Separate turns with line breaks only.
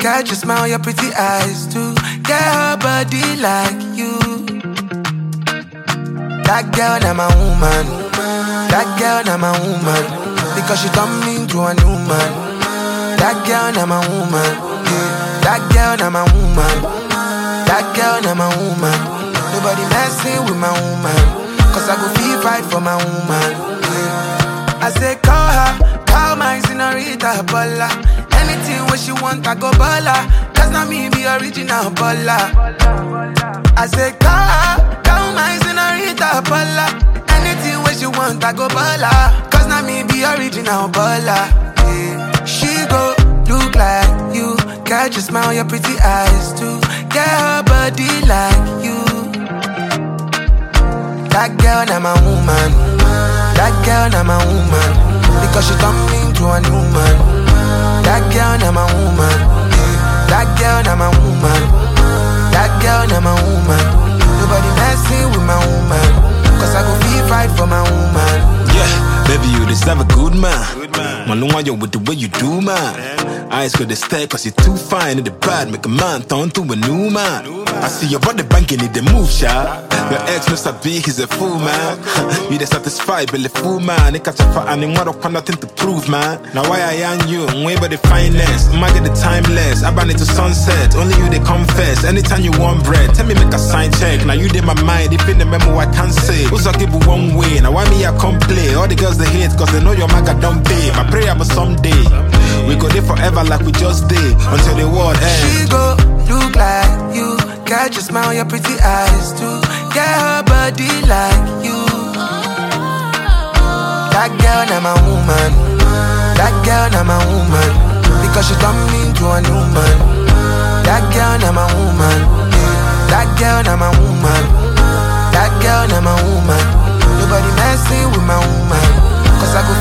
catch your smile, your pretty eyes too. Get her body like you. That girl, na my woman. That girl, na my woman. Because she turned me into a new man. That girl, na my woman. Yeah. That girl, na my woman. That girl, na my woman. Nobody messing with my woman. Cause I go feel fight for my woman. Yeah. I say call her, call my senorita Bola. Anything what she want, I go Bola. Cause not me be original Bola. I say call my senorita Bola. Anything what she want, I go Bola. Cause not me be original Bola. Yeah. She go look like you. Catch your smile, your pretty eyes too. Get her body like you. That girl, na my woman. That girl, na my woman. Because she turned me into a new man. That girl, na my woman. Yeah. That girl, na my woman. That girl, na my woman. Nobody messing with my woman. Cause I go feel fight for my woman.
Yeah, baby, you deserve a good man. Man, no one you with the way you do, man. Eyes could stare cause you're too fine in the bad. Make a man turn to a new man. I see your body banking in the move, shot. Your ex Mr. B, he's a fool, man. You the satisfied, but the fool, man. They catch a fat and they want up nothing to prove, man. Now why I am you? Way by the finest. I get the timeless. I ban it to sunset. Only you they confess. Anytime you want bread, tell me make a sign check. Now you did my mind. If in the memo I can't say. Who's a give one way? Now why me I come play? All the girls they hate cause they know your maga don't pay. My prayer but someday we go there forever like we just did until the world ends.
She go look like you. Catch your smile, your pretty eyes too. Get her body like you. That girl, na my woman. That girl, na my woman. Because she turned me into a new man. That girl, na my woman. Yeah. That girl, na my woman. That girl, na my woman. Nobody messing with my woman. Cause I go